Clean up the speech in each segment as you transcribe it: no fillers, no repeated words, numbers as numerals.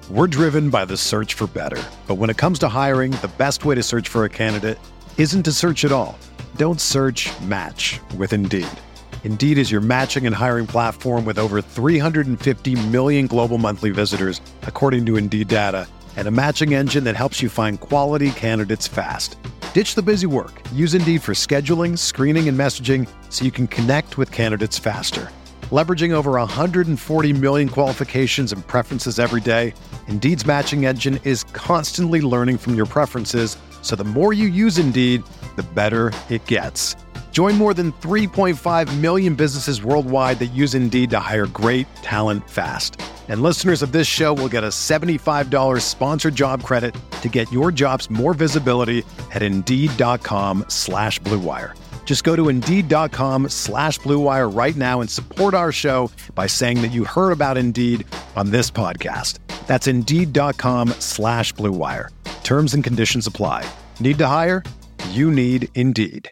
We're driven by the search for better. But when it comes to hiring, the best way to search for a candidate isn't to search at all. Don't search, match with Indeed. Indeed is your matching and hiring platform with over 350 million global monthly visitors, according to Indeed data, and a matching engine that helps you find quality candidates fast. Ditch the busy work. Use Indeed for scheduling, screening, and messaging so you can connect with candidates faster. Leveraging over 140 million qualifications and preferences every day, Indeed's matching engine is constantly learning from your preferences, so the more you use Indeed, the better it gets. Join more than 3.5 million businesses worldwide that use Indeed to hire great talent fast. And listeners of this show will get a $75 sponsored job credit to get your jobs more visibility at Indeed.com/Blue Wire. Just go to Indeed.com/Blue Wire right now and support our show by saying that you heard about Indeed on this podcast. That's Indeed.com/Blue Wire. Terms and conditions apply. Need to hire? You need Indeed.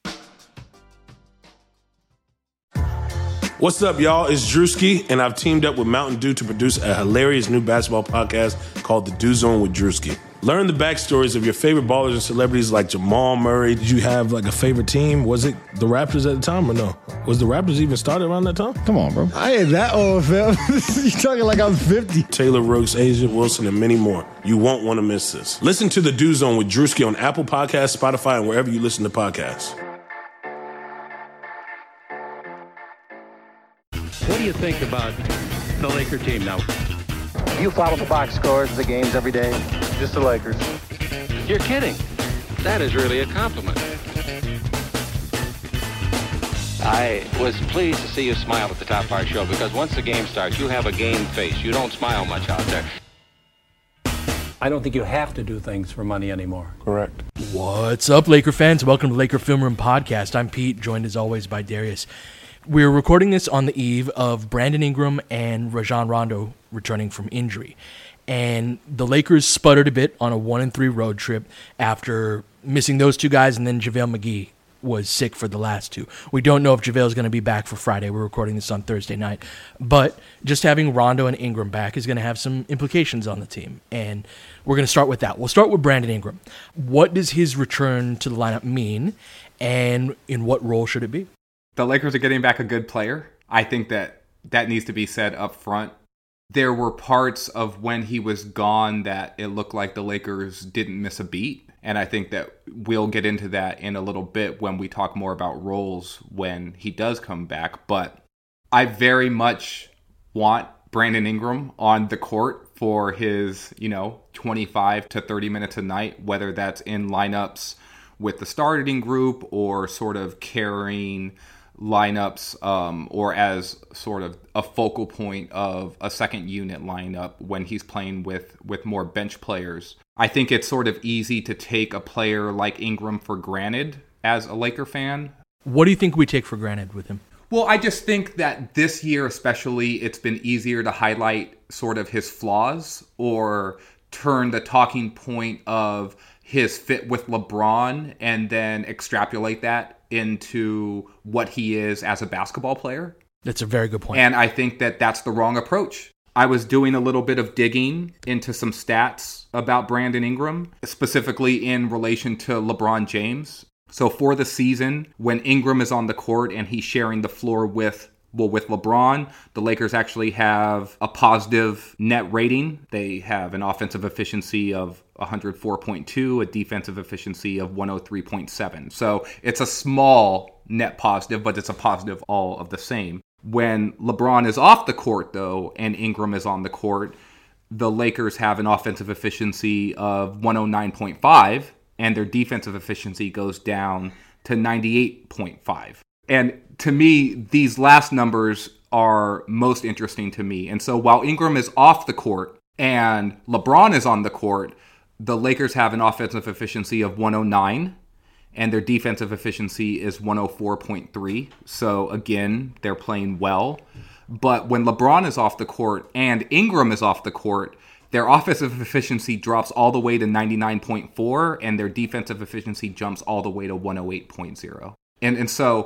What's up, y'all? It's Drewski, and I've teamed up with Mountain Dew to produce a hilarious new basketball podcast called The Dew Zone with Drewski. Learn the backstories of your favorite ballers and celebrities like Jamal Murray. Did you have like a favorite team? Was it the Raptors at the time or no? Was the Raptors even started around that time? Come on, bro. I ain't that old, fam. You talking like I'm 50. Taylor Rooks, Asia Wilson, and many more. You won't want to miss this. Listen to The Dew Zone with Drewski on Apple Podcasts, Spotify, and wherever you listen to podcasts. What do you think about the Laker team now? You follow the box scores of the games every day? Just the Lakers. You're kidding. That is really a compliment. I was pleased to see you smile at the top of our show because once the game starts, you have a game face. You don't smile much out there. I don't think you have to do things for money anymore. Correct. What's up, Laker fans? Welcome to Laker Film Room Podcast. I'm Pete, joined as always by Darius. We're recording this on the eve of Brandon Ingram and Rajon Rondo returning from injury. And the Lakers sputtered a bit on a 1-3 road trip after missing those two guys, and then JaVale McGee was sick for the last two. We don't know if JaVale is going to be back for Friday. We're recording this on Thursday night. But just having Rondo and Ingram back is going to have some implications on the team. And we're going to start with that. We'll start with Brandon Ingram. What does his return to the lineup mean, and in what role should it be? The Lakers are getting back a good player. I think that needs to be said up front. There were parts of when he was gone that it looked like the Lakers didn't miss a beat. And I think that we'll get into that in a little bit when we talk more about roles when he does come back. But I very much want Brandon Ingram on the court for his, 25 to 30 minutes a night, whether that's in lineups with the starting group or sort of carrying lineups or as sort of a focal point of a second unit lineup when he's playing with more bench players. I think it's sort of easy to take a player like Ingram for granted as a Laker fan. What do you think we take for granted with him? Well, I just think that this year especially, it's been easier to highlight sort of his flaws or turn the talking point of his fit with LeBron and then extrapolate that into what he is as a basketball player. That's a very good point. And I think that that's the wrong approach. I was doing a little bit of digging into some stats about Brandon Ingram, specifically in relation to LeBron James. So for the season, when Ingram is on the court and he's sharing the floor with LeBron, the Lakers actually have a positive net rating. They have an offensive efficiency of 104.2, a defensive efficiency of 103.7. So it's a small net positive, but it's a positive all of the same. When LeBron is off the court, though, and Ingram is on the court, the Lakers have an offensive efficiency of 109.5, and their defensive efficiency goes down to 98.5. And to me, these last numbers are most interesting to me. And so while Ingram is off the court and LeBron is on the court, the Lakers have an offensive efficiency of 109 and their defensive efficiency is 104.3. So again, they're playing well. But when LeBron is off the court and Ingram is off the court, their offensive efficiency drops all the way to 99.4 and their defensive efficiency jumps all the way to 108.0. And so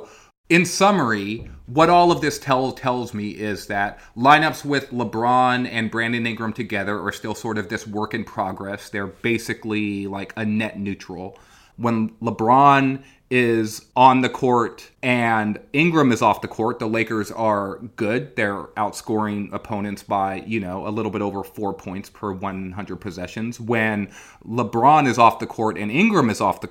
In summary, what all of this tells me is that lineups with LeBron and Brandon Ingram together are still sort of this work in progress. They're basically like a net neutral. When LeBron is on the court and Ingram is off the court, the Lakers are good. They're outscoring opponents by, a little bit over 4 points per 100 possessions. When LeBron is off the court and Ingram is on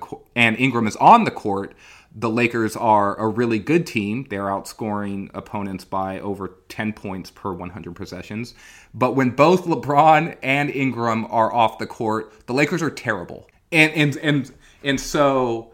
the court, the Lakers are a really good team. They're outscoring opponents by over 10 points per 100 possessions. But when both LeBron and Ingram are off the court, the Lakers are terrible. And so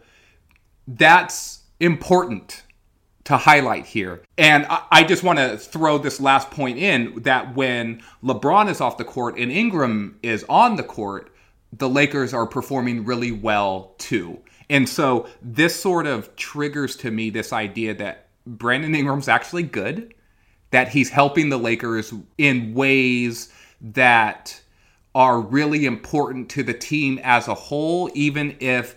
that's important to highlight here. And I just want to throw this last point in, that when LeBron is off the court and Ingram is on the court, the Lakers are performing really well too. And so this sort of triggers to me this idea that Brandon Ingram's actually good, that he's helping the Lakers in ways that are really important to the team as a whole, even if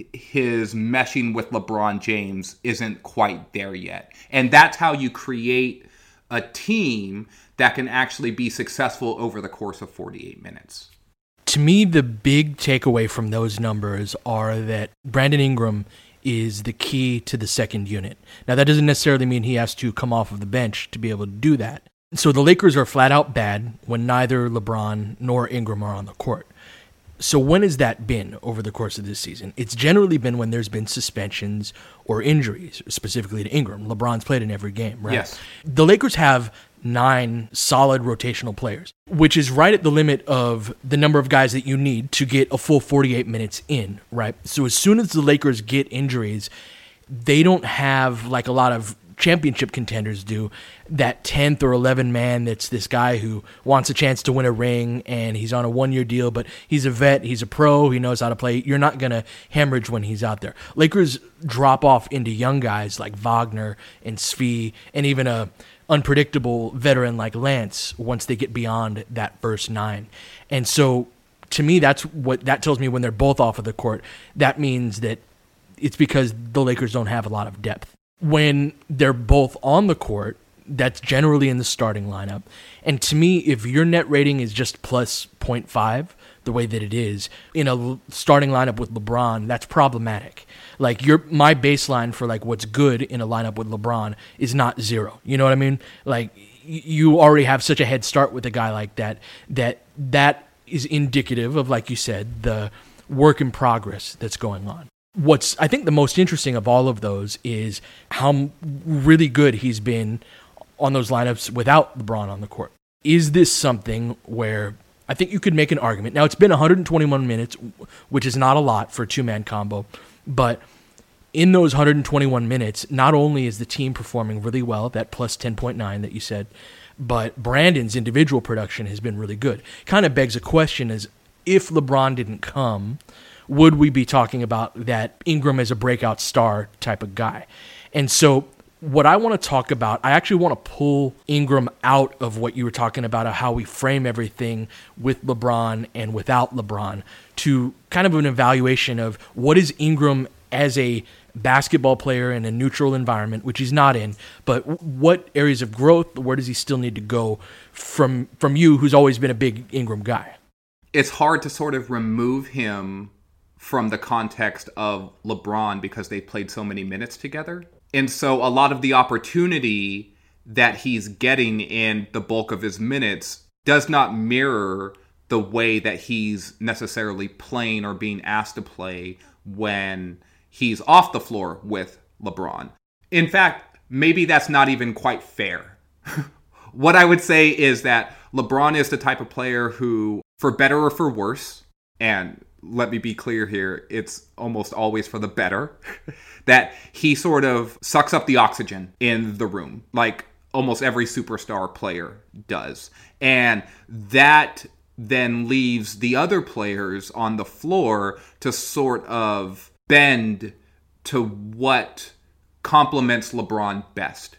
his meshing with LeBron James isn't quite there yet. And that's how you create a team that can actually be successful over the course of 48 minutes. To me, the big takeaway from those numbers are that Brandon Ingram is the key to the second unit. Now, that doesn't necessarily mean he has to come off of the bench to be able to do that. So the Lakers are flat out bad when neither LeBron nor Ingram are on the court. So when has that been over the course of this season? It's generally been when there's been suspensions or injuries, specifically to Ingram. LeBron's played in every game, right? Yes. The Lakers have 9 solid rotational players, which is right at the limit of the number of guys that you need to get a full 48 minutes in, right? So as soon as the Lakers get injuries, they don't have, like a lot of championship contenders do, that 10th or 11th man that's this guy who wants a chance to win a ring and he's on a 1-year deal, but he's a vet, he's a pro, he knows how to play. You're not going to hemorrhage when he's out there. Lakers drop off into young guys like Wagner and Svi and even a unpredictable veteran like Lance once they get beyond that first 9. And so to me, that's what that tells me. When they're both off of the court, that means that it's because the Lakers don't have a lot of depth. When they're both on the court, that's generally in the starting lineup. And to me, if your net rating is just plus 0.5, the way that it is, in a starting lineup with LeBron, that's problematic. Like, my baseline for like what's good in a lineup with LeBron is not 0. You know what I mean? Like, you already have such a head start with a guy like that is indicative of, like you said, the work in progress that's going on. What's, I think, the most interesting of all of those is how really good he's been on those lineups without LeBron on the court. Is this something where I think you could make an argument? Now, it's been 121 minutes, which is not a lot for a two-man combo, but in those 121 minutes, not only is the team performing really well, that plus 10.9 that you said, but Brandon's individual production has been really good. Kind of begs a question is, if LeBron didn't come, would we be talking about that Ingram as a breakout star type of guy? And so what I want to talk about, I actually want to pull Ingram out of what you were talking about, of how we frame everything with LeBron and without LeBron, to kind of an evaluation of what is Ingram as a basketball player in a neutral environment, which he's not in, but what areas of growth, where does he still need to go from you, who's always been a big Ingram guy? It's hard to sort of remove him from the context of LeBron because they played so many minutes together. And so a lot of the opportunity that he's getting in the bulk of his minutes does not mirror the way that he's necessarily playing or being asked to play when he's off the floor with LeBron. In fact, maybe that's not even quite fair. What I would say is that LeBron is the type of player who, for better or for worse, and let me be clear here, it's almost always for the better, that he sort of sucks up the oxygen in the room, like almost every superstar player does. And that then leaves the other players on the floor to sort of bend to what complements LeBron best.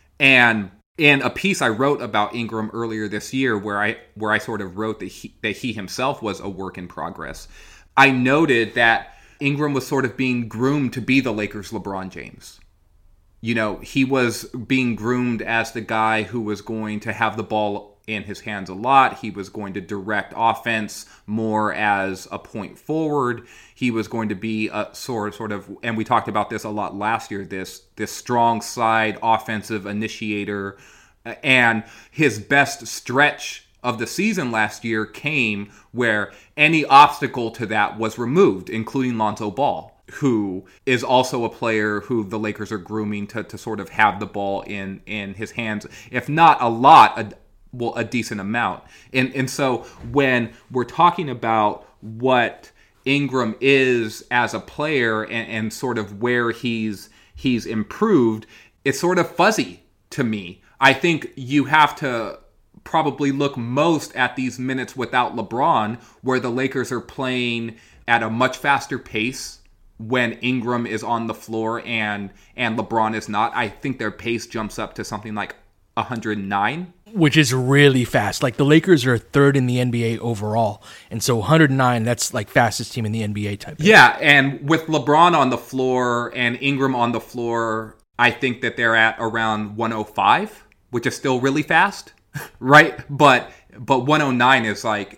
And in a piece I wrote about Ingram earlier this year, where I sort of wrote that he himself was a work in progress, I noted that Ingram was sort of being groomed to be the Lakers' LeBron James. he was being groomed as the guy who was going to have the ball in his hands a lot. He was going to direct offense more as a point forward. He was going to be a sort of, and we talked about this a lot last year, this strong side offensive initiator. And his best stretch of the season last year came where any obstacle to that was removed, including Lonzo Ball, who is also a player who the Lakers are grooming to sort of have the ball in his hands, if not a lot, a decent amount. And so when we're talking about what Ingram is as a player and sort of where he's improved, it's sort of fuzzy to me. I think you have to probably look most at these minutes without LeBron, where the Lakers are playing at a much faster pace when Ingram is on the floor and LeBron is not. I think their pace jumps up to something like 109. Which is really fast. Like, the Lakers are third in the NBA overall. And so 109, that's like fastest team in the NBA type. Yeah, and with LeBron on the floor and Ingram on the floor, I think that they're at around 105, which is still really fast, right? But 109 is like,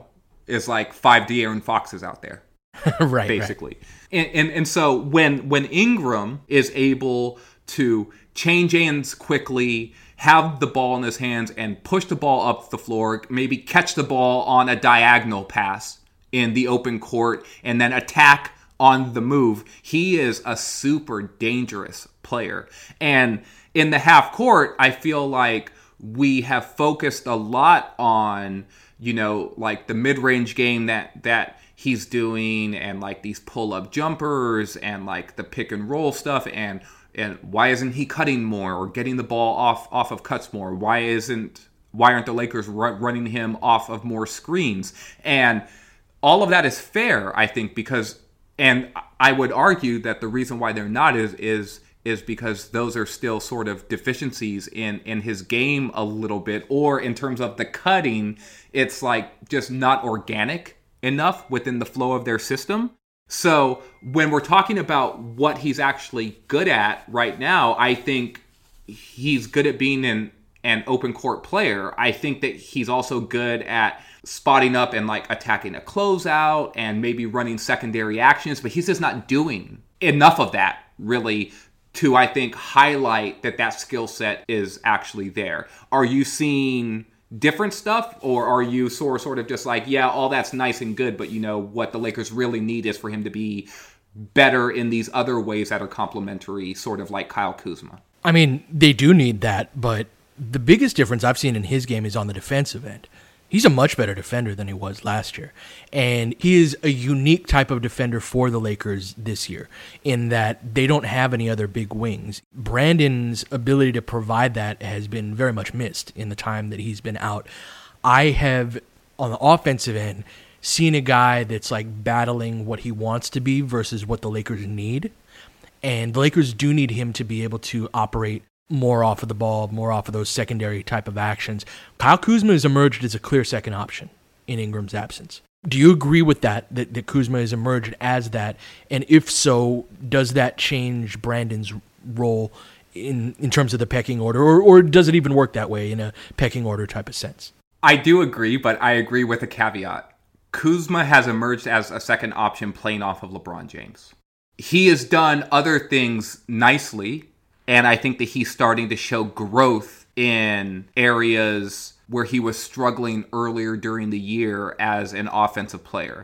is like 5 De'Aaron Foxes out there. Right, basically. Right. And so when Ingram is able to change hands quickly, have the ball in his hands and push the ball up the floor, maybe catch the ball on a diagonal pass in the open court, and then attack on the move, he is a super dangerous player. And in the half court, I feel like we have focused a lot on, like the mid-range game that he's doing, and like these pull-up jumpers and like the pick and roll stuff, and why isn't he cutting more or getting the ball off of cuts more? Why aren't the Lakers running him off of more screens? And all of that is fair, I think, because, and I would argue that the reason why they're not is because those are still sort of deficiencies in his game a little bit, or in terms of the cutting, it's like just not organic enough within the flow of their system. So when we're talking about what he's actually good at right now, I think he's good at being an open court player. I think that he's also good at spotting up and like attacking a closeout and maybe running secondary actions, but he's just not doing enough of that really to, I think, highlight that skill set is actually there. Are you seeing different stuff, or are you sort of just like, yeah, all that's nice and good, but what the Lakers really need is for him to be better in these other ways that are complementary, sort of like Kyle Kuzma? I mean, they do need that, but the biggest difference I've seen in his game is on the defensive end. He's a much better defender than he was last year. And he is a unique type of defender for the Lakers this year in that they don't have any other big wings. Brandon's ability to provide that has been very much missed in the time that he's been out. I have, on the offensive end, seen a guy that's like battling what he wants to be versus what the Lakers need. And the Lakers do need him to be able to operate more off of the ball, more off of those secondary type of actions. Kyle Kuzma has emerged as a clear second option in Ingram's absence. Do you agree with that Kuzma has emerged as that? And if so, does that change Brandon's role in terms of the pecking order? Or does it even work that way in a pecking order type of sense? I do agree, but I agree with a caveat. Kuzma has emerged as a second option playing off of LeBron James. He has done other things nicely, and I think that he's starting to show growth in areas where he was struggling earlier during the year as an offensive player.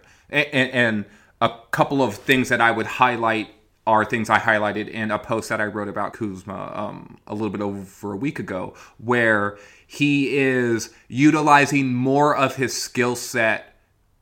And a couple of things that I would highlight are things I highlighted in a post that I wrote about Kuzma a little bit over a week ago, where he is utilizing more of his skill set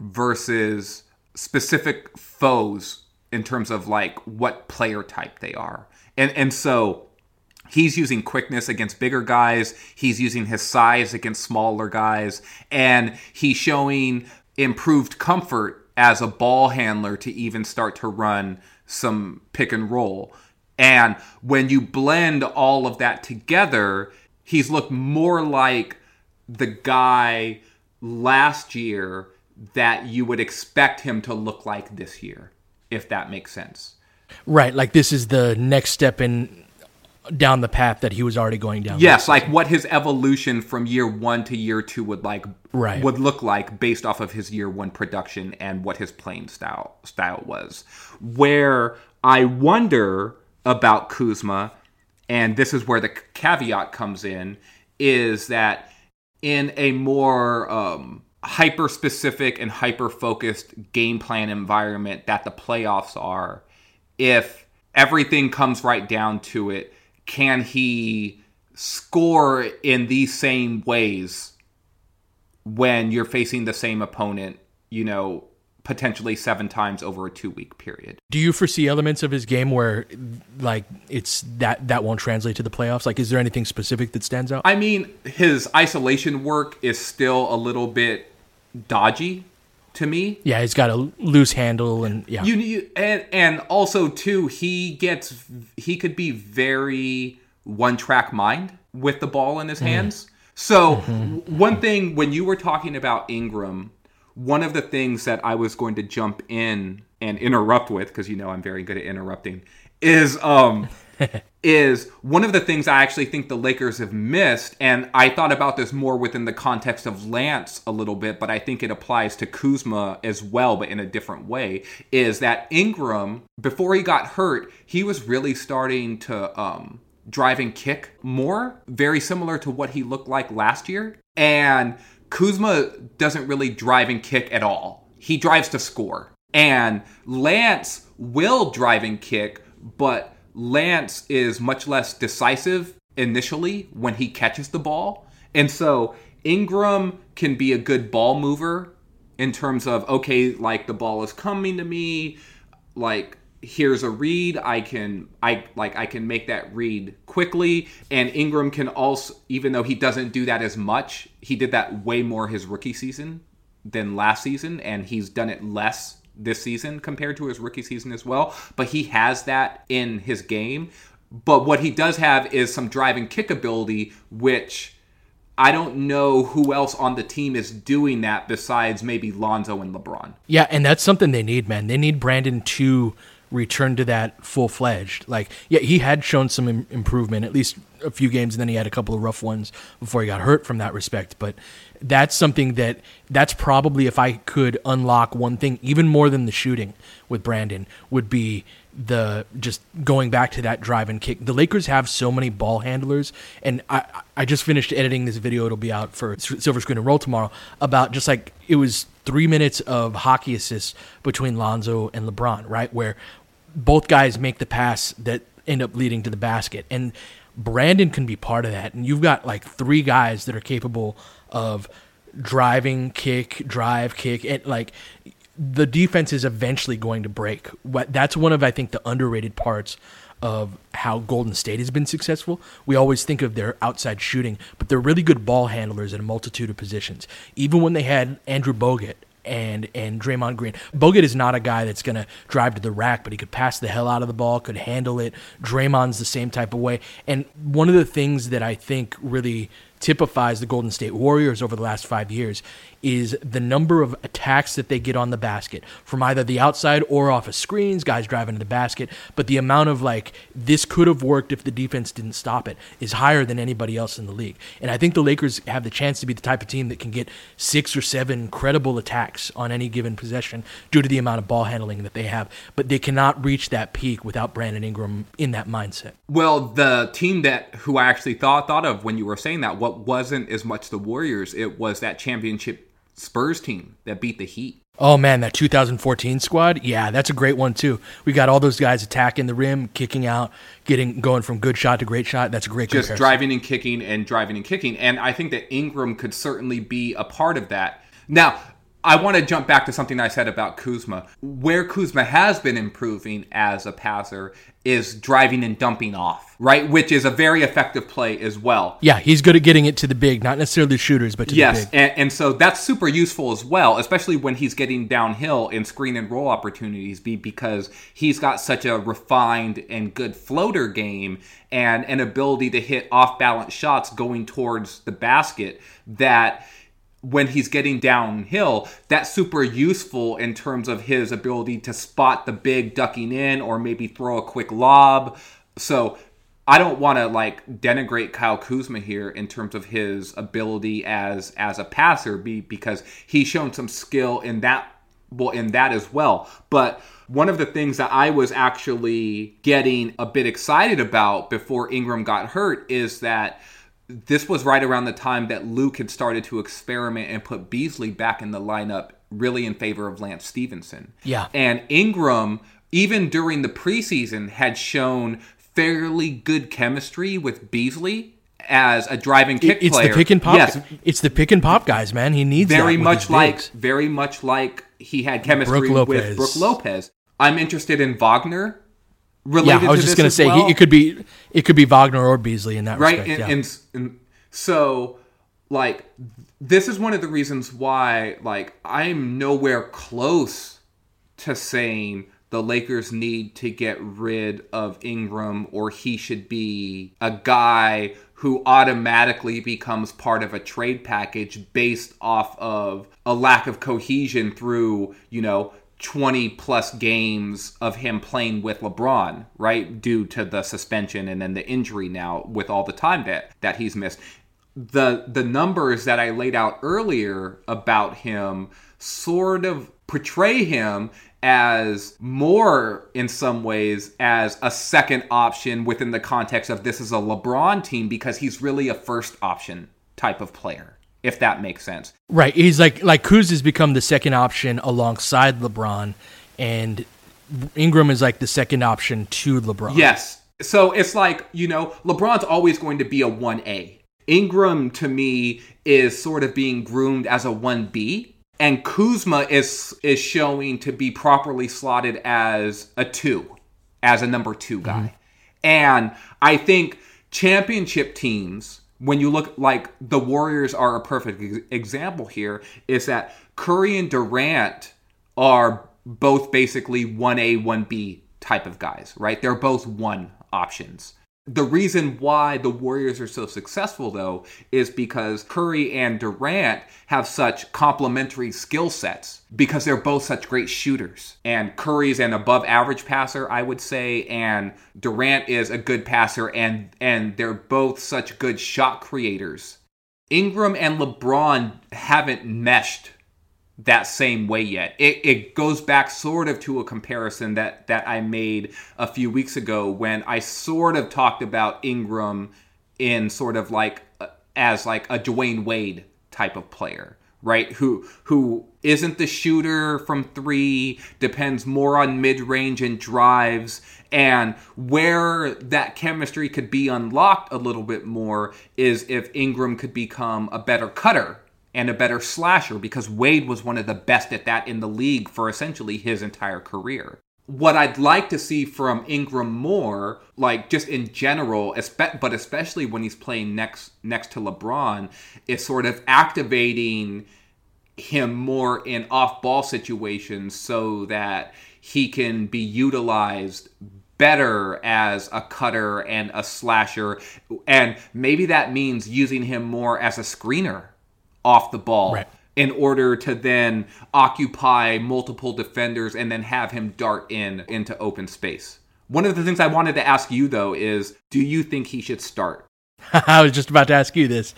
versus specific foes in terms of like what player type they are. And so he's using quickness against bigger guys. He's using his size against smaller guys. And he's showing improved comfort as a ball handler to even start to run some pick and roll. And when you blend all of that together, he's looked more like the guy last year that you would expect him to look like this year, if that makes sense. Right, like this is the next step in down the path that he was already going down. Yes, like what his evolution from year 1 to year 2 would look like based off of his year 1 production and what his playing style was. Where I wonder about Kuzma, and this is where the caveat comes in, is that in a more hyper-specific and hyper-focused game plan environment that the playoffs are, if everything comes right down to it, can he score in these same ways when you're facing the same opponent, potentially 7 times over a 2-week period? Do you foresee elements of his game where, like, it's that won't translate to the playoffs? Like, is there anything specific that stands out? I mean, his isolation work is still a little bit dodgy to me. Yeah, he's got a loose handle, and yeah. And also too, he could be very one-track mind with the ball in his hands. So one thing, when you were talking about Ingram, one of the things that I was going to jump in and interrupt with, because I'm very good at interrupting, is is one of the things I actually think the Lakers have missed, and I thought about this more within the context of Lance a little bit, but I think it applies to Kuzma as well, but in a different way, is that Ingram, before he got hurt, he was really starting to drive and kick more, very similar to what he looked like last year. And Kuzma doesn't really drive and kick at all. He drives to score. And Lance will drive and kick, but Lance is much less decisive initially when he catches the ball. And so Ingram can be a good ball mover in terms of, okay, like the ball is coming to me, like here's a read, I can make that read quickly. And Ingram can also, even though he doesn't do that as much, he did that way more his rookie season than last season, and he's done it less this season compared to his rookie season as well. But he has that in his game. But what he does have is some drive and kick ability, which I don't know who else on the team is doing that besides maybe Lonzo and LeBron. Yeah, and that's something they need, man. They need Brandon to return to that full-fledged. Like, yeah, he had shown some improvement, at least a few games, and then he had a couple of rough ones before he got hurt from that respect. But that's something that's probably, if I could unlock one thing, even more than the shooting with Brandon, would be the just going back to that drive and kick. The Lakers have so many ball handlers, and I just finished editing this video. It'll be out for Silver Screen and Roll tomorrow, about just like it was 3 minutes of hockey assists between Lonzo and LeBron, right? Where both guys make the pass that end up leading to the basket. And Brandon can be part of that. And you've got like 3 guys that are capable of driving, kick, drive, kick. And like the defense is eventually going to break. That's one of, I think, the underrated parts of how Golden State has been successful. We always think of their outside shooting, but they're really good ball handlers at a multitude of positions. Even when they had Andrew Bogut and Draymond Green. Bogut is not a guy that's going to drive to the rack, but he could pass the hell out of the ball, could handle it. Draymond's the same type of way. And one of the things that I think really typifies the Golden State Warriors over the last 5 years is the number of attacks that they get on the basket from either the outside or off of screens, guys driving to the basket. But the amount of like, this could have worked if the defense didn't stop it, is higher than anybody else in the league. And I think the Lakers have the chance to be the type of team that can get 6 or 7 credible attacks on any given possession due to the amount of ball handling that they have. But they cannot reach that peak without Brandon Ingram in that mindset. Well, the team who I actually thought of when you were saying that, what wasn't as much the Warriors, it was that championship Spurs team that beat the Heat. Oh man, that 2014 squad, yeah, that's a great one too. We got all those guys attacking the rim, kicking out, going from good shot to great shot. That's a great comparison. Just driving and kicking, and I think that Ingram could certainly be a part of that. Now, I want to jump back to something I said about Kuzma. Where Kuzma has been improving as a passer is driving and dumping off, right? Which is a very effective play as well. Yeah, he's good at getting it to the big, not necessarily the shooters, but to the big. Yes, and so that's super useful as well, especially when he's getting downhill in screen and roll opportunities, because he's got such a refined and good floater game and an ability to hit off-balance shots going towards the basket that when he's getting downhill, that's super useful in terms of his ability to spot the big ducking in or maybe throw a quick lob. So I don't want to like denigrate Kyle Kuzma here in terms of his ability as a passer, because he's shown some skill in that as well. But one of the things that I was actually getting a bit excited about before Ingram got hurt is that this was right around the time that Luke had started to experiment and put Beasley back in the lineup, really in favor of Lance Stevenson. Yeah. And Ingram, even during the preseason, had shown fairly good chemistry with Beasley as a driving kick player. It's the pick and pop. Yes. It's the pick and pop guys, man. He needs very that much like he had chemistry with Brook Lopez. I'm interested in Wagner. Yeah, I was just going to say it could be Wagner or Beasley in that right? respect. And so, like, this is one of the reasons why, like, I'm nowhere close to saying the Lakers need to get rid of Ingram, or he should be a guy who automatically becomes part of a trade package based off of a lack of cohesion through, 20 plus games of him playing with LeBron, right? Due to the suspension and then the injury now with all the time that he's missed. The numbers that I laid out earlier about him sort of portray him as more, in some ways, as a second option within the context of this is a LeBron team, because he's really a first option type of player, if that makes sense. Right. He's like Kuz has become the second option alongside LeBron, and Ingram is like the second option to LeBron. Yes. So it's like, LeBron's always going to be a 1A. Ingram, to me, is sort of being groomed as a 1B. And Kuzma is showing to be properly slotted as a 2, as a number 2 guy. Mm-hmm. And I think championship teams, when you look, like the Warriors are a perfect example here, is that Curry and Durant are both basically 1A, 1B type of guys, right? They're both 1 options. The reason why the Warriors are so successful, though, is because Curry and Durant have such complementary skill sets, because they're both such great shooters. And Curry's an above-average passer, I would say, and Durant is a good passer, and they're both such good shot creators. Ingram and LeBron haven't meshed that same way yet. It goes back sort of to a comparison that I made a few weeks ago when I sort of talked about Ingram in sort of like as like a Dwayne Wade type of player, right? Who isn't the shooter from 3, depends more on mid-range and drives, and where that chemistry could be unlocked a little bit more is if Ingram could become a better cutter and a better slasher, because Wade was one of the best at that in the league for essentially his entire career. What I'd like to see from Ingram more, like just in general, but especially when he's playing next to LeBron, is sort of activating him more in off-ball situations so that he can be utilized better as a cutter and a slasher. And maybe that means using him more as a screener off the ball, right, in order to then occupy multiple defenders and then have him dart into open space. One of the things I wanted to ask you, though, is do you think he should start? I was just about to ask you this.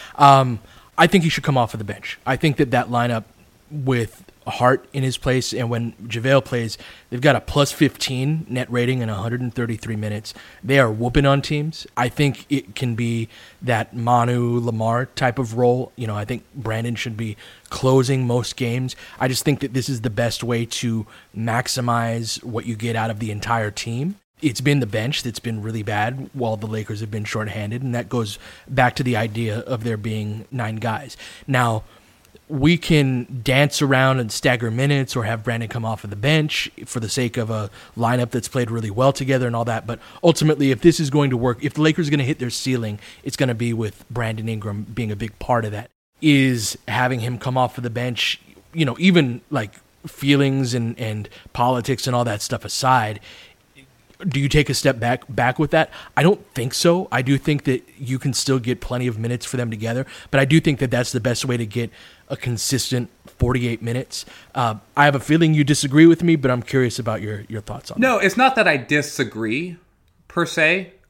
I think he should come off of the bench. I think that lineup with Hart in his place, and when JaVale plays, they've got a plus 15 net rating in 133 minutes. They are whooping on teams. I think it can be that Manu Lamar type of role. I think Brandon should be closing most games. I just think that this is the best way to maximize what you get out of the entire team. It's been the bench that's been really bad while the Lakers have been shorthanded, and that goes back to the idea of there being 9 guys. Now, we can dance around and stagger minutes or have Brandon come off of the bench for the sake of a lineup that's played really well together and all that. But ultimately, if this is going to work, if the Lakers are going to hit their ceiling, it's going to be with Brandon Ingram being a big part of that. Is having him come off of the bench, even like feelings and politics and all that stuff aside, do you take a step back with that? I don't think so. I do think that you can still get plenty of minutes for them together, but I do think that that's the best way to get a consistent 48 minutes. I have a feeling you disagree with me, but I'm curious about your thoughts on that. No, it's not that I disagree, per se.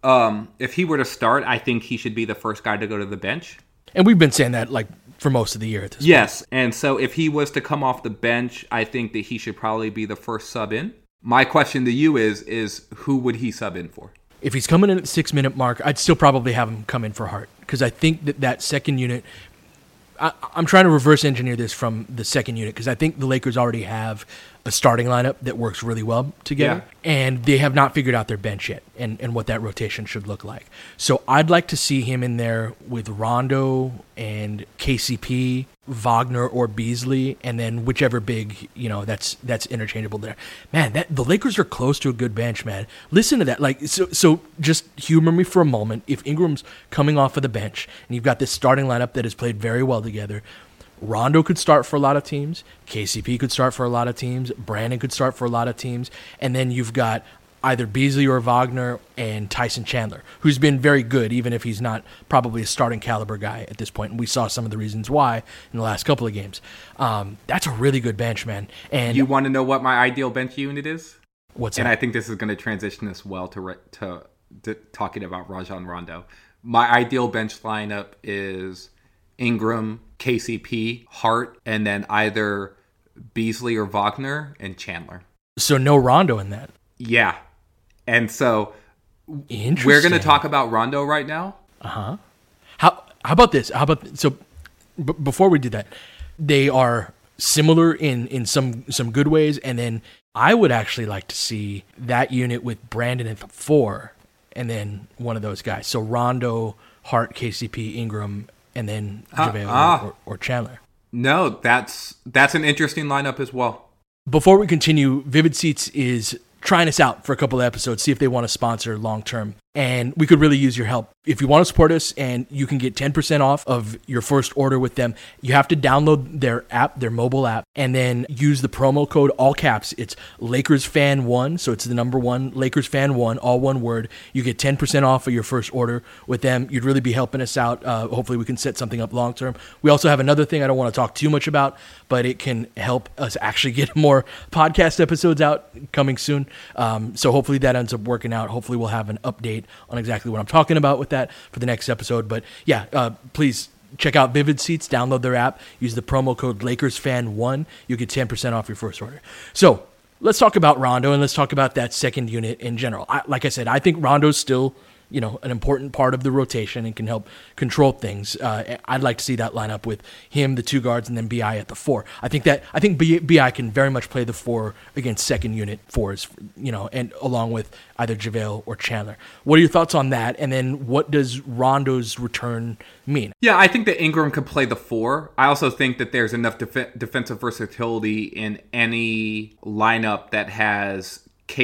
If he were to start, I think he should be the first guy to go to the bench. And we've been saying that like for most of the year at this point. Yes, and so if he was to come off the bench, I think that he should probably be the first sub in. My question to you is who would he sub in for? If he's coming in at the 6-minute mark, I'd still probably have him come in for Hart, because I think that second unit, I'm trying to reverse engineer this from the second unit, because I think the Lakers already have a starting lineup that works really well together, and they have not figured out their bench yet and what that rotation should look like. So I'd like to see him in there with Rondo and KCP, Wagner or Beasley, and then whichever big, that's interchangeable there. Man, the Lakers are close to a good bench, man. Listen to that. So just humor me for a moment. If Ingram's coming off of the bench and you've got this starting lineup that has played very well together, Rondo could start for a lot of teams. KCP could start for a lot of teams. Brandon could start for a lot of teams. And then you've got either Beasley or Wagner and Tyson Chandler, who's been very good, even if he's not probably a starting caliber guy at this point. And we saw some of the reasons why in the last couple of games. That's a really good bench, man. And you want to know what my ideal bench unit is? What's that? And I think this is going to transition us well to talking about Rajon Rondo. My ideal bench lineup is Ingram, KCP, Hart, and then either Beasley or Wagner and Chandler. So no Rondo in that. Yeah. And so we're going to talk about Rondo right now. Uh-huh. How about this? Before we do that, they are similar in some good ways, and then I would actually like to see that unit with Brandon at the 4 and then one of those guys. So Rondo, Hart, KCP, Ingram, and then JaVale or Chandler. No, that's an interesting lineup as well. Before we continue, Vivid Seats is trying us out for a couple of episodes, see if they want to sponsor long term. And we could really use your help. If you want to support us and you can get 10% off of your first order with them, you have to download their app, their mobile app, and then use the promo code, all caps. It's LakersFan1. So it's the number 1, LakersFan1, all one word. You get 10% off of your first order with them. You'd really be helping us out. Hopefully we can set something up long term. We also have another thing I don't want to talk too much about, but it can help us actually get more podcast episodes out coming soon. So hopefully that ends up working out. Hopefully we'll have an update on exactly what I'm talking about with that for the next episode. But yeah, please check out Vivid Seats, download their app, use the promo code LakersFan1. You get 10% off your first order. So let's talk about Rondo and let's talk about that second unit in general. Like I said, I think Rondo's still an important part of the rotation and can help control things. I'd like to see that lineup with him, the 2 guards, and then BI at the 4. I think BI can very much play the 4 against second unit 4s, and along with either JaVale or Chandler. What are your thoughts on that? And then what does Rondo's return mean? Yeah, I think that Ingram could play the 4. I also think that there's enough defensive versatility in any lineup that has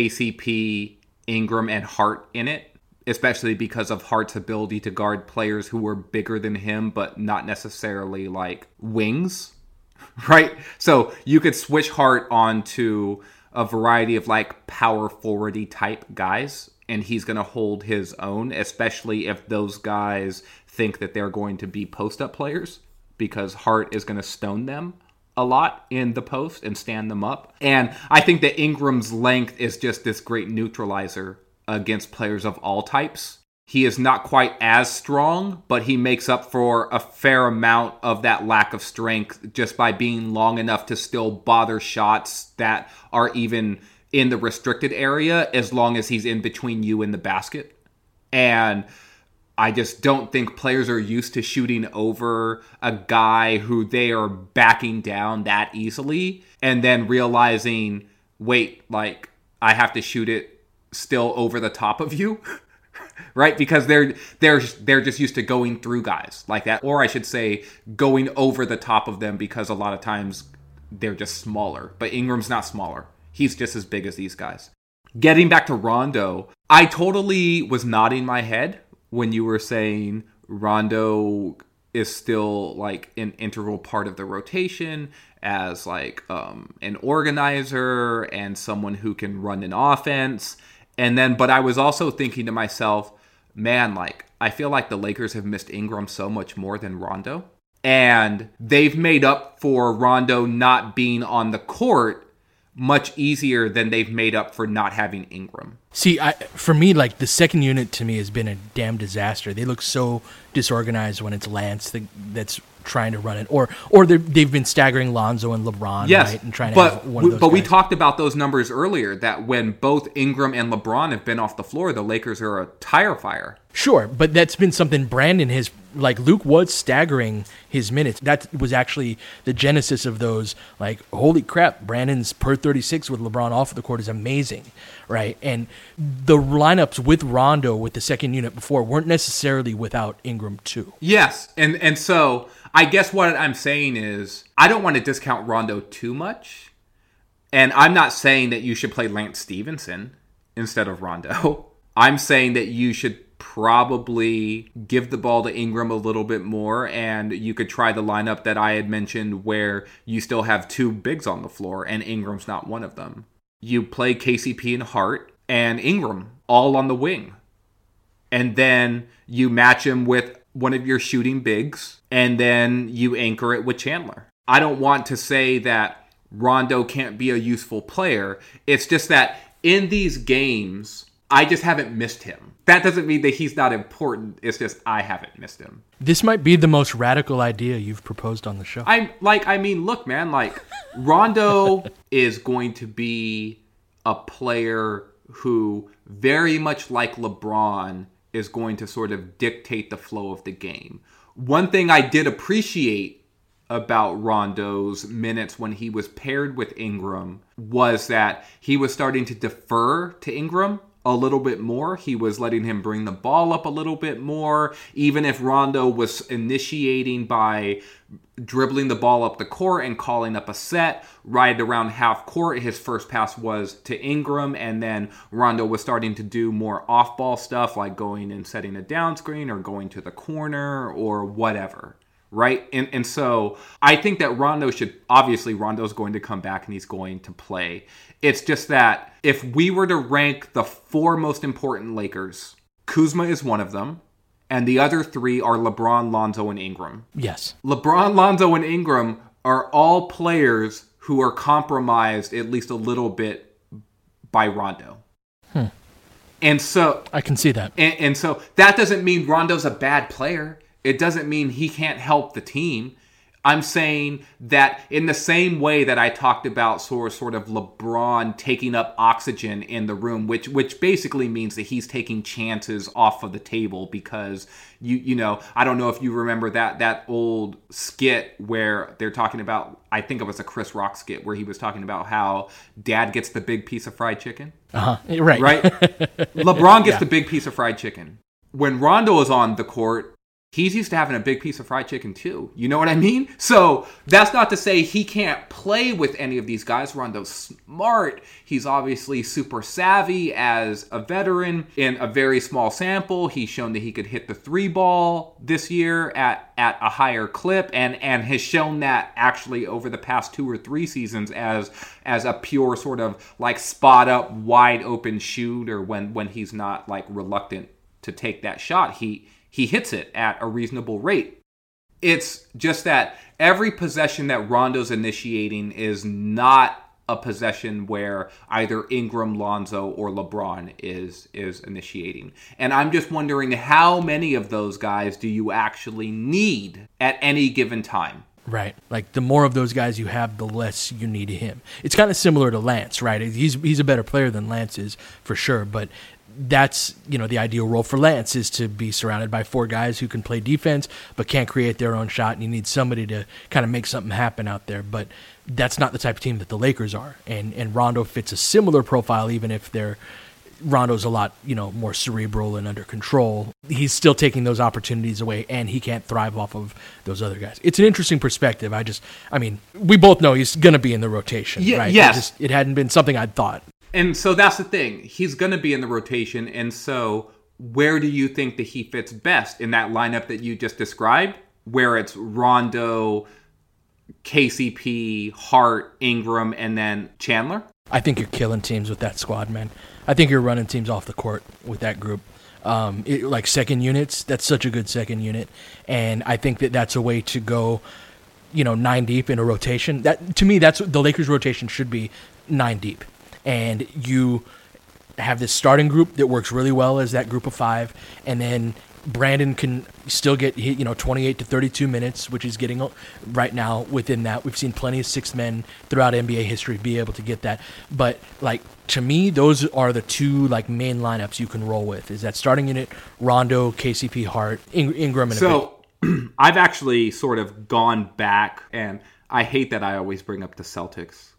KCP, Ingram, and Hart in it, especially because of Hart's ability to guard players who were bigger than him, but not necessarily like wings, right? So you could switch Hart onto a variety of like power forwardy type guys, and he's going to hold his own, especially if those guys think that they're going to be post-up players, because Hart is going to stone them a lot in the post and stand them up. And I think that Ingram's length is just this great neutralizer against players of all types. He is not quite as strong, but he makes up for a fair amount of that lack of strength just by being long enough to still bother shots that are even in the restricted area, as long as he's in between you and the basket. And I just don't think players are used to shooting over a guy who they are backing down that easily and then realizing, wait, like I have to shoot it still over the top of you, right? Because they're just used to going through guys like that, or I should say going over the top of them, because a lot of times they're just smaller. But Ingram's not smaller. He's just as big as these guys. Getting back to Rondo, I totally was nodding my head when you were saying Rondo is still like an integral part of the rotation as like an organizer and someone who can run an offense. But I was also thinking to myself, man, like, I feel like the Lakers have missed Ingram so much more than Rondo. And they've made up for Rondo not being on the court much easier than they've made up for not having Ingram. See, for me, like, the second unit to me has been a damn disaster. They look so disorganized when it's Lance that's trying to run it, or they've been staggering Lonzo and LeBron, yes, right, and trying to have one of those But guys. we talked about those numbers earlier, that when both Ingram and LeBron have been off the floor, the Lakers are a tire fire. Sure, but that's been something Brandon has, like, Luke was staggering his minutes. That was actually the genesis of those, like, holy crap, Brandon's per 36 with LeBron off the court is amazing, right? And the lineups with Rondo with the second unit before weren't necessarily without Ingram too. Yes, and so I guess what I'm saying is I don't want to discount Rondo too much, and I'm not saying that you should play Lance Stevenson instead of Rondo. I'm saying that you should probably give the ball to Ingram a little bit more, and you could try the lineup that I had mentioned where you still have two bigs on the floor and Ingram's not one of them. You play KCP and Hart and Ingram all on the wing, and then you match him with one of your shooting bigs, and then you anchor it with Chandler. I don't want to say that Rondo can't be a useful player. It's just that in these games, I just haven't missed him. That doesn't mean that he's not important. It's just I haven't missed him. This might be the most radical idea you've proposed on the show. Look, man, like, Rondo is going to be a player who, very much like LeBron, is going to sort of dictate the flow of the game. One thing I did appreciate about Rondo's minutes when he was paired with Ingram was that he was starting to defer to Ingram a little bit more. He was letting him bring the ball up a little bit more. Even if Rondo was initiating by dribbling the ball up the court and calling up a set right around half court, his first pass was to Ingram, and then Rondo was starting to do more off-ball stuff like going and setting a down screen or going to the corner or whatever. Right? And so I think that Rondo's going to come back and he's going to play. It's just that if we were to rank the four most important Lakers, Kuzma is one of them, and the other three are LeBron, Lonzo, and Ingram. Yes. LeBron, Lonzo, and Ingram are all players who are compromised at least a little bit by Rondo. And so I can see that. And so that doesn't mean Rondo's a bad player. It doesn't mean he can't help the team. I'm saying that in the same way that I talked about sort of LeBron taking up oxygen in the room, which basically means that he's taking chances off of the table because you know, I don't know if you remember that old skit where they're talking about, I think it was a Chris Rock skit where he was talking about how dad gets the big piece of fried chicken. Right. Right? LeBron gets the big piece of fried chicken. When Rondo is on the court, he's used to having a big piece of fried chicken too. You know what I mean? So that's not to say he can't play with any of these guys. Rondo's smart. He's obviously super savvy as a veteran. In a very small sample, he's shown that he could hit the three ball this year at a higher clip and has shown that actually over the past 2 or 3 seasons as a pure sort of like spot up wide open shooter when he's not like reluctant to take that shot. He hits it at a reasonable rate. It's just that every possession that Rondo's initiating is not a possession where either Ingram, Lonzo, or LeBron is initiating. And I'm just wondering how many of those guys do you actually need at any given time? Right. Like, the more of those guys you have, the less you need him. It's kind of similar to Lance, right? He's a better player than Lance is, for sure, but that's, you know, the ideal role for Lance is to be surrounded by 4 guys who can play defense but can't create their own shot, and you need somebody to kind of make something happen out there. But that's not the type of team that the Lakers are, and Rondo fits a similar profile, even if Rondo's a lot, you know, more cerebral and under control. He's still taking those opportunities away, and he can't thrive off of those other guys. It's an interesting perspective. I mean, we both know he's going to be in the rotation, right? Yes. It hadn't been something I'd thought. And so that's the thing. He's going to be in the rotation. And so where do you think that he fits best in that lineup that you just described, where it's Rondo, KCP, Hart, Ingram, and then Chandler? I think you're killing teams with that squad, man. I think you're running teams off the court with that group. Like second units, that's such a good second unit. And I think that that's a way to go 9 deep in a rotation. That, to me, that's the Lakers rotation should be 9 deep. And you have this starting group that works really well as that group of 5, and then Brandon can still get 28 to 32 minutes, which he's getting right now within that. We've seen plenty of 6 men throughout NBA history be able to get that. But to me, those are the 2 main lineups you can roll with. Is that starting unit, Rondo, KCP, Hart, Ingram, and so I've actually sort of gone back, and I hate that I always bring up the Celtics,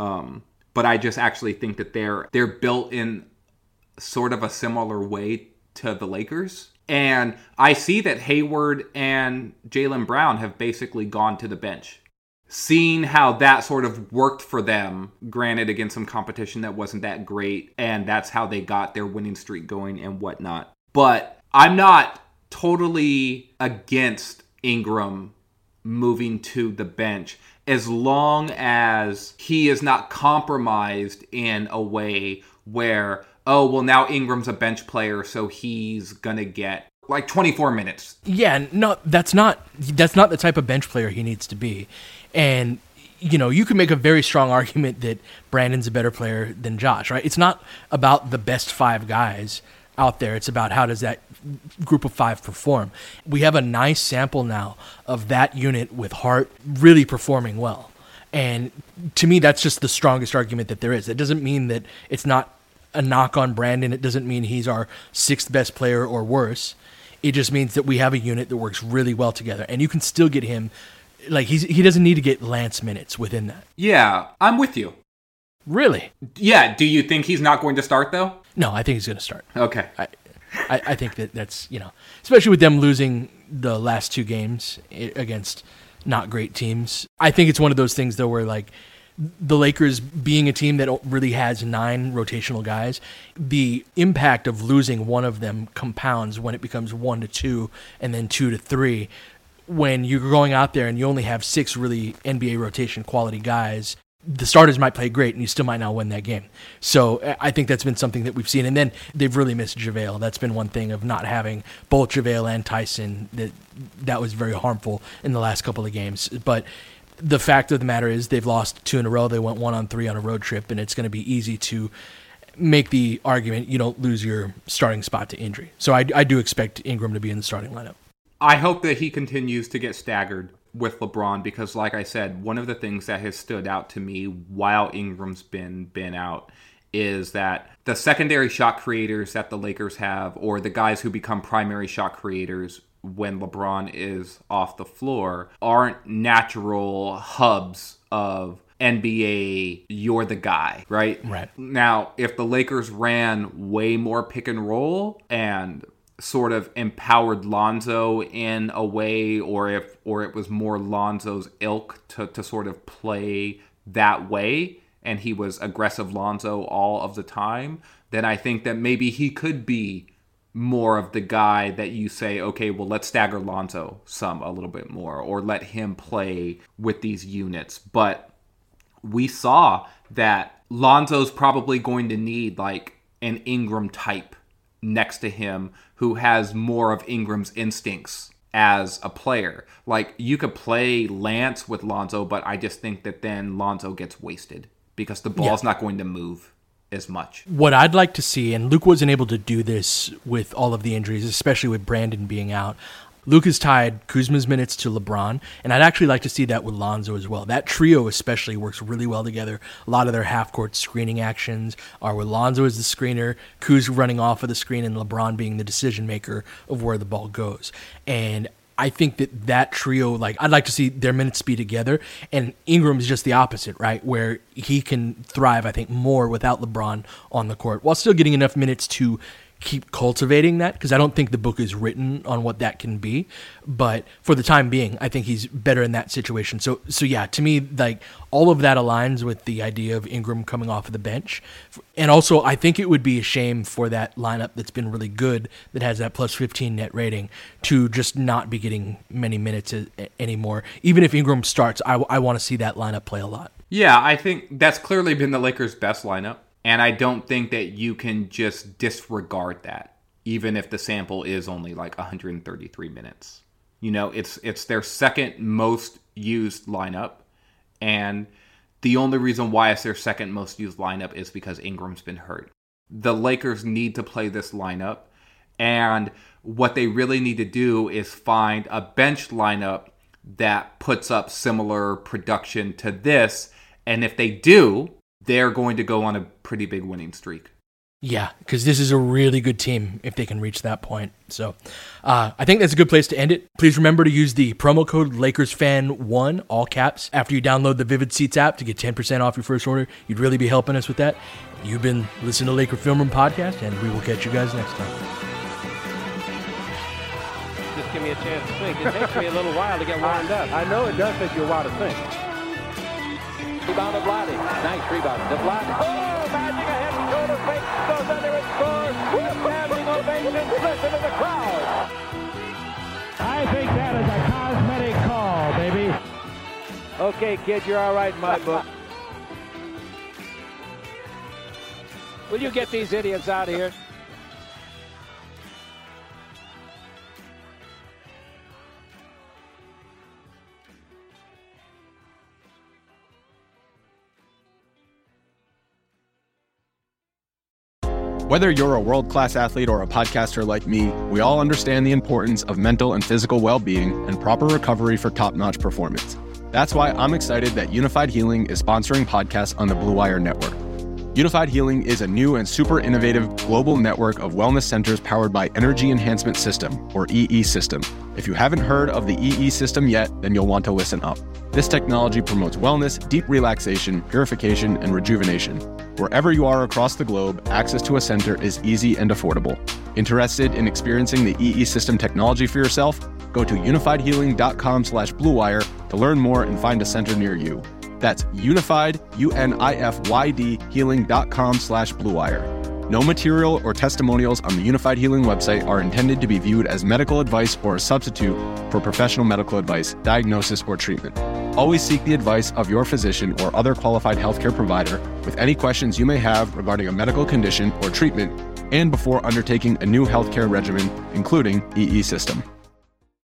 but I just actually think that they're built in sort of a similar way to the Lakers. And I see that Hayward and Jaylen Brown have basically gone to the bench. Seeing how that sort of worked for them, granted against some competition that wasn't that great, and that's how they got their winning streak going and whatnot. But I'm not totally against Ingram moving to the bench as long as he is not compromised in a way where, now Ingram's a bench player, so he's gonna get 24 minutes. Yeah, no, that's not the type of bench player he needs to be. And you can make a very strong argument that Brandon's a better player than Josh, right? It's not about the best 5 guys out there. It's about how does that group of 5 perform. We have a nice sample now of that unit with Hart really performing well. And to me, that's just the strongest argument that there is. It doesn't mean that it's not a knock on Brandon. It doesn't mean he's our 6th best player or worse. It just means that we have a unit that works really well together. And you can still get him, he doesn't need to get Lance minutes within that. Yeah, I'm with you. Really? Yeah, do you think he's not going to start, though? No, I think he's going to start. Okay. I think that's, especially with them losing the last 2 games against not great teams. I think it's one of those things, though, where, the Lakers being a team that really has 9 rotational guys, the impact of losing one of them compounds when it becomes 1 to 2 and then 2 to 3. When you're going out there and you only have 6 really NBA rotation quality guys, the starters might play great and you still might not win that game. So I think that's been something that we've seen. And then they've really missed JaVale. That's been one thing of not having both JaVale and Tyson. That was very harmful in the last couple of games. But the fact of the matter is they've lost 2 in a row. They went 1 on 3 on a road trip, and it's going to be easy to make the argument you don't lose your starting spot to injury. So I do expect Ingram to be in the starting lineup. I hope that he continues to get staggered with LeBron because, like I said, one of the things that has stood out to me while Ingram's been out is that the secondary shot creators that the Lakers have, or the guys who become primary shot creators when LeBron is off the floor, aren't natural hubs of NBA, you're the guy, right? Right. Now, if the Lakers ran way more pick and roll and sort of empowered Lonzo in a way, or it was more Lonzo's ilk to sort of play that way, and he was aggressive Lonzo all of the time, then I think that maybe he could be more of the guy that you say, okay, well, let's stagger Lonzo a little bit more, or let him play with these units. But we saw that Lonzo's probably going to need an Ingram type next to him who has more of Ingram's instincts as a player. You could play Lance with Lonzo, but I just think that then Lonzo gets wasted because the ball's not going to move as much. What I'd like to see, and Luke wasn't able to do this with all of the injuries, especially with Brandon being out, Luke has tied Kuzma's minutes to LeBron, and I'd actually like to see that with Lonzo as well. That trio especially works really well together. A lot of their half-court screening actions are with Lonzo as the screener, Kuz running off of the screen, and LeBron being the decision-maker of where the ball goes. And I think that trio, I'd like to see their minutes be together, and Ingram's just the opposite, right? Where he can thrive, I think, more without LeBron on the court, while still getting enough minutes to keep cultivating that, because I don't think the book is written on what that can be. But for the time being, I think he's better in that situation. So yeah, to me, all of that aligns with the idea of Ingram coming off of the bench. And also, I think it would be a shame for that lineup that's been really good, that has that plus 15 net rating, to just not be getting many minutes anymore. Even if Ingram starts, I want to see that lineup play a lot. Yeah, I think that's clearly been the Lakers' best lineup. And I don't think that you can just disregard that, even if the sample is only 133 minutes. It's their second most used lineup. And the only reason why it's their second most used lineup is because Ingram's been hurt. The Lakers need to play this lineup. And what they really need to do is find a bench lineup that puts up similar production to this. And if they do, they're going to go on a pretty big winning streak. Yeah, because this is a really good team if they can reach that point. So I think that's a good place to end it. Please remember to use the promo code LakersFan1, all caps, after you download the Vivid Seats app to get 10% off your first order. You'd really be helping us with that. You've been listening to Laker Film Room Podcast, and we will catch you guys next time. Just give me a chance to think. It takes me a little while to get wound up. I know it does take you a while to think. Rebound to Vlade. Nice rebound to Vlade. Oh, magic, a head and shoulder fake. Goes under and scores. Standing ovation. Listen to the crowd. I think that is a cosmetic call, baby. Okay, kid, you're all right in my book. Will you get these idiots out of here? Whether you're a world-class athlete or a podcaster like me, we all understand the importance of mental and physical well-being and proper recovery for top-notch performance. That's why I'm excited that Unified Healing is sponsoring podcasts on the Blue Wire Network. Unified Healing is a new and super innovative global network of wellness centers powered by Energy Enhancement System, or EE System. If you haven't heard of the EE System yet, then you'll want to listen up. This technology promotes wellness, deep relaxation, purification, and rejuvenation. Wherever you are across the globe, access to a center is easy and affordable. Interested in experiencing the EE System technology for yourself? Go to unifiedhealing.com/bluewire to learn more and find a center near you. That's unified, UNIFYD, healing.com/bluewire. No material or testimonials on the Unified Healing website are intended to be viewed as medical advice or a substitute for professional medical advice, diagnosis, or treatment. Always seek the advice of your physician or other qualified healthcare provider with any questions you may have regarding a medical condition or treatment and before undertaking a new healthcare regimen, including EE System.